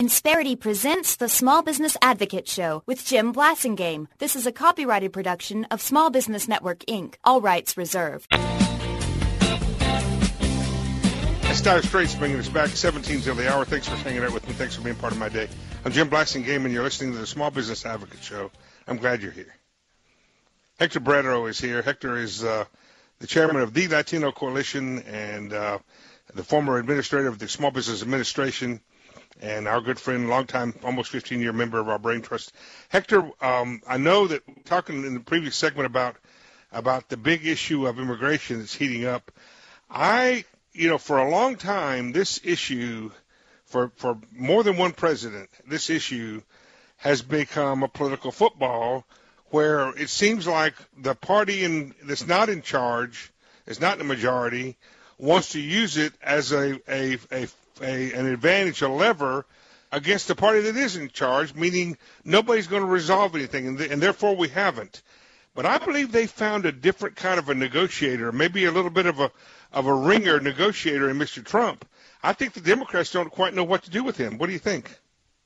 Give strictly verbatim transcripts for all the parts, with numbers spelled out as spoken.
Insperity presents the Small Business Advocate Show with Jim Blasingame. This is a copyrighted production of Small Business Network, Incorporated. All rights reserved. That's Dire Straits bringing us back seventeen till the hour. Thanks for hanging out with me. Thanks for being part of my day. I'm Jim Blasingame, and you're listening to the Small Business Advocate Show. I'm glad you're here. Hector Bradero is here. Hector is uh, the chairman of the Latino Coalition and uh, the former administrator of the Small Business Administration, and our good friend, longtime, almost fifteen-year member of our Brain Trust. Hector, um, I know that talking in the previous segment about about the big issue of immigration that's heating up, I, you know, for a long time, this issue, for, for more than one president, this issue has become a political football where it seems like the party in, that's not in charge, is not in the majority, wants to use it as a, a, a A, an advantage, a lever against the party that is in charge, meaning nobody's going to resolve anything, and, th- and therefore we haven't. But I believe they found a different kind of a negotiator, maybe a little bit of a of a ringer negotiator in Mister Trump. I think the Democrats don't quite know what to do with him. What do you think?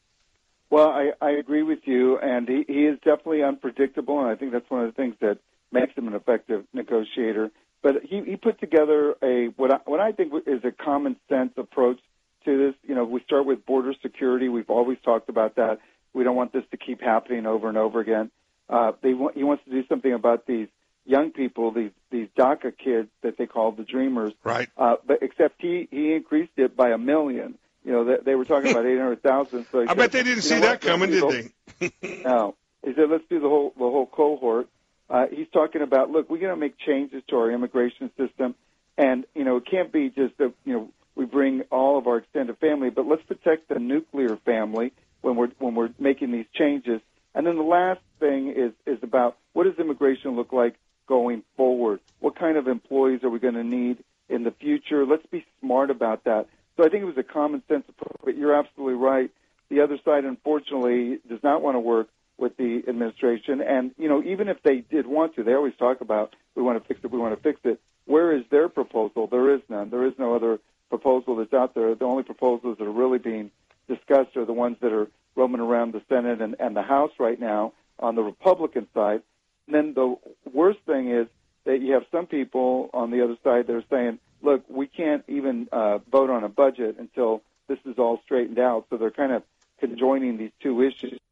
Well, I, I agree with you, and he, he is definitely unpredictable, and I think that's one of the things that makes him an effective negotiator. But he, he put together a what I, what I think is a common sense approach to this. You know, we start with border security. We've always talked about that. We don't want this to keep happening over and over again. Uh, they want, he wants to do something about these young people, these these DACA kids that they call the Dreamers. Right. Uh, but except he, he increased it by a million. You know, they, they were talking about eight hundred thousand. So I said, bet they didn't see that coming, did they? No. He said, let's do the whole the whole cohort. Uh, he's talking about, look, we're going to make changes to our immigration system, and you know, it can't be just a, you know. we bring all of our extended family, but let's protect the nuclear family when we're when we're making these changes. And then the last thing is is about what does immigration look like going forward? What kind of employees are we going to need in the future? Let's be smart about that. So I think it was a common sense approach, but you're absolutely right. The other side, unfortunately, does not want to work with the administration. And, you know, even if they did want to, they always talk about we want to fix it, we want to fix it. Where is their proposal? There is none. There is no other proposal that's out there. The only proposals that are really being discussed are the ones that are roaming around the Senate and, and the House right now on the Republican side. And then the worst thing is that you have some people on the other side that are saying, look, we can't even uh, vote on a budget until this is all straightened out. So they're kind of conjoining these two issues.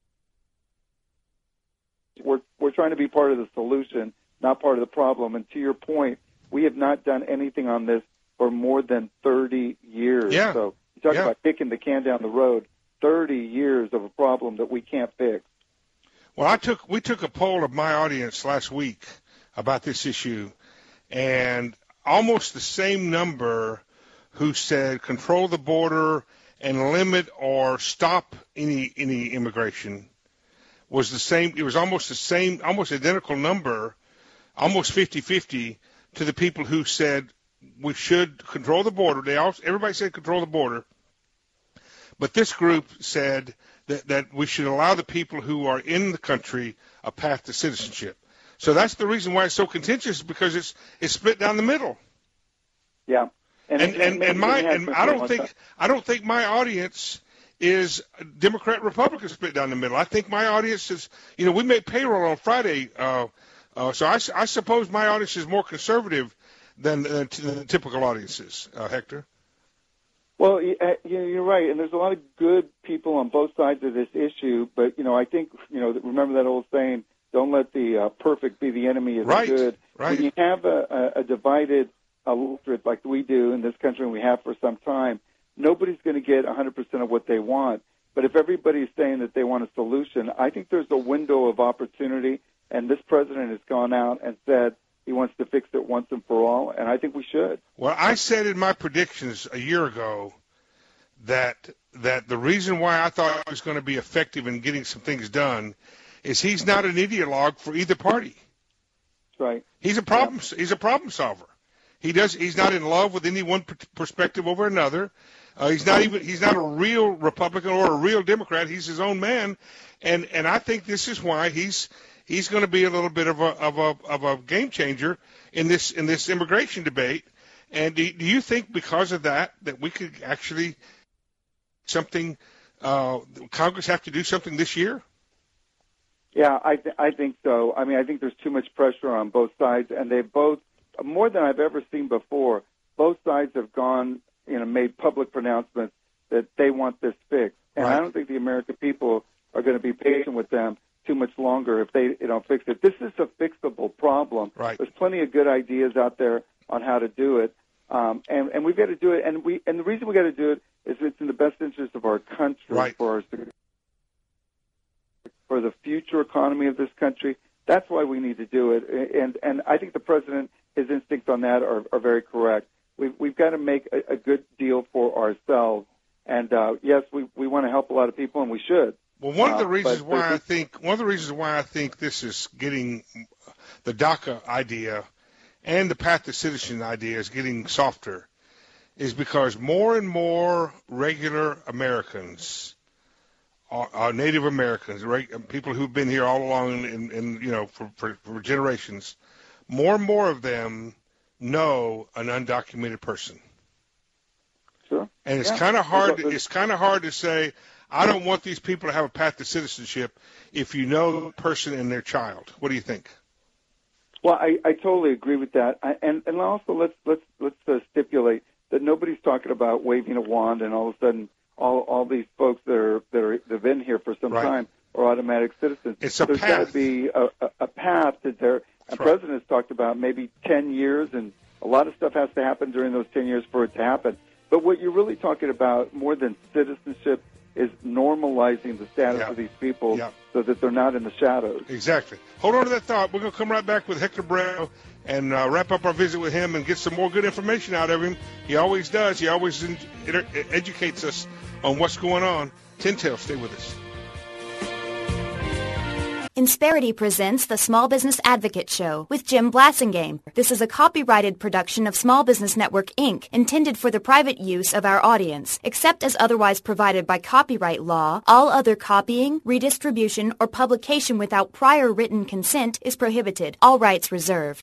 We're, we're trying to be part of the solution, not part of the problem. And to your point, we have not done anything on this for more than thirty years. Yeah. So you talk yeah. about kicking the can down the road, thirty years of a problem that we can't fix. Well, I took we took a poll of my audience last week about this issue, and almost the same number who said control the border and limit or stop any any immigration was the same. It was almost the same, almost identical number, almost fifty-fifty to the people who said we should control the border. They all, everybody said control the border, but this group said that, that we should allow the people who are in the country a path to citizenship. So that's the reason why it's so contentious, because it's it's split down the middle. Yeah, and and, and, and my and I don't think I don't think my audience is Democrat Republican split down the middle. I think my audience is, you know, we make payroll on Friday, uh, uh, so I, I suppose my audience is more conservative than uh, the typical audiences, uh, Hector. Well, you're right, and there's a lot of good people on both sides of this issue. But you know, I think you know, remember that old saying: "Don't let the uh, perfect be the enemy of right, the good." Right. When you have a, a, a divided electorate like we do in this country, and we have for some time, nobody's going to get one hundred percent of what they want. But if everybody's saying that they want a solution, I think there's a window of opportunity. And this president has gone out and said he wants to fix it once and for all, and I think we should. Well, I said in my predictions a year ago that that the reason why I thought he was going to be effective in getting some things done is he's not an ideologue for either party. That's right. He's a problem. Yeah. He's a problem solver. He does. He's not in love with any one perspective over another. Uh, he's not even. He's not a real Republican or a real Democrat. He's his own man, and and I think this is why he's. He's going to be a little bit of a of a of a game changer in this in this immigration debate. And do, do you think because of that that we could actually something uh, Congress have to do something this year? Yeah, I th- I think so. I mean, I think there's too much pressure on both sides, and they both, more than I've ever seen before, both sides have gone, you know, made public pronouncements that they want this fixed. And right. I don't think the American people are going to be patient with them too much longer if they you don't fix it. This is a fixable problem. Right. There's plenty of good ideas out there on how to do it, um, and and we've got to do it. And we and the reason we got to do it is it's in the best interest of our country, right. for our for the future economy of this country. That's why we need to do it. And and I think the president, his instincts on that are, are very correct. We've we've got to make a, a good deal for ourselves. And uh, yes, we we want to help a lot of people, and we should. Well, one of the Uh, reasons but- why I think one of the reasons why I think this is getting the DACA idea and the path to citizen idea is getting softer is because more and more regular Americans, are, are Native Americans, reg, people who've been here all along and, and you know for, for, for generations, more and more of them know an undocumented person. Sure. And it's Yeah. kind of hard. There's- It's kind of hard to say, I don't want these people to have a path to citizenship if you know the person and their child. What do you think? Well, I, I totally agree with that. I, and and also let's let's let's uh, stipulate that nobody's talking about waving a wand and all of a sudden all all these folks that are that are that've been here for some Right. time are automatic citizens. It's a There's got path. to be a, a, a path that there. The right. president has talked about maybe ten years, and a lot of stuff has to happen during those ten years for it to happen. But what you're really talking about more than citizenship is normalizing the status Yeah. of these people Yeah. so that they're not in the shadows. Exactly. Hold on to that thought. We're going to come right back with Hector Bravo and uh, wrap up our visit with him and get some more good information out of him. He always does. He always in- inter- educates us on what's going on. Tintel, stay with us. Insperity presents the Small Business Advocate Show with Jim Blasingame. This is a copyrighted production of Small Business Network, Incorporated, intended for the private use of our audience. Except as otherwise provided by copyright law, all other copying, redistribution, or publication without prior written consent is prohibited. All rights reserved.